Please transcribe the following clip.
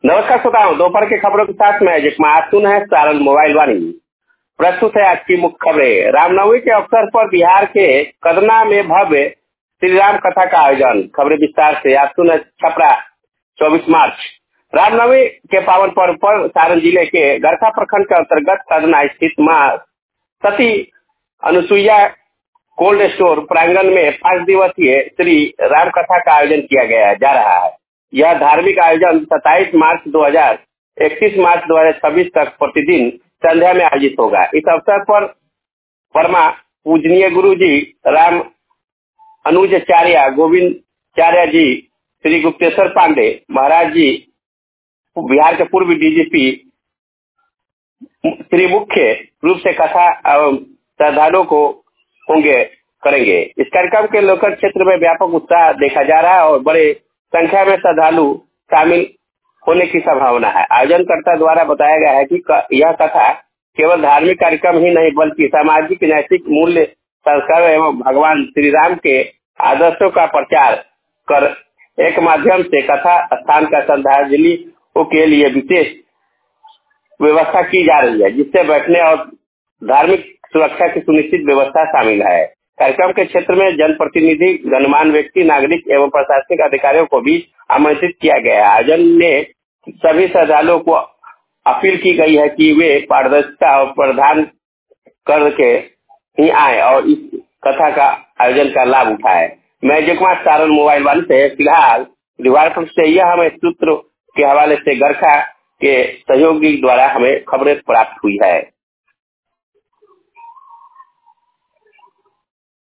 नमस्कार श्रोताओं, दोपहर के खबरों के साथ मैं जकमातुन है सारण मोबाइल वाणी। प्रस्तुत है आज की मुख्य खबरें। रामनवमी के अवसर पर बिहार के कदना में भव्य श्री राम कथा का आयोजन। खबरें विस्तार से। आज सुन छपरा 24 मार्च रामनवमी के पावन पर्व पर सारण जिले के गरखा प्रखंड के अंतर्गत कदना स्थित मां सती अनुसुईया कोल्ड स्टोर प्रांगण में 5 दिवसीय श्री राम कथा का आयोजन किया जा रहा है। यह धार्मिक आयोजन 27 मार्च 2000, 31 मार्च 2026 तक प्रतिदिन संध्या में आयोजित होगा। इस अवसर पर परमा पूजनीय गुरु जी राम अनुजाचार्य गोविंदाचार्य जी, श्री गुप्तेश्वर पांडे महाराज जी, बिहार के पूर्व डीजीपी श्री मुख्य रूप से कथा एवं श्रद्धालुओं को करेंगे। इस कार्यक्रम के लोकल क्षेत्र में व्यापक उत्साह देखा जा रहा है और बड़े संख्या में श्रद्धालु शामिल होने की संभावना है। आयोजनकर्ता द्वारा बताया गया है कि यह कथा केवल धार्मिक कार्यक्रम ही नहीं बल्कि सामाजिक नैतिक मूल्य संस्कार एवं भगवान श्री राम के आदर्शों का प्रचार कर एक माध्यम से कथा स्थान का श्रद्धांजलियों के लिए विशेष व्यवस्था की जा रही है, जिससे बैठने और धार्मिक सुरक्षा की सुनिश्चित व्यवस्था शामिल है। कार्यक्रम के क्षेत्र में जनप्रतिनिधि, गणमान्य व्यक्ति, नागरिक एवं प्रशासनिक अधिकारियों को भी आमंत्रित किया गया है। आयोजन में सभी श्रद्धालुओं को अपील की गई है कि वे पारदर्शिता और प्रदान करके ही आए और इस कथा का आयोजन का लाभ उठाए। मैं जगमात सारण मोबाइल वन से फिलहाल रिवार्ड से यह हमें सूत्र के हवाले से गरखा के सहयोगी द्वारा हमें खबरें प्राप्त हुई है।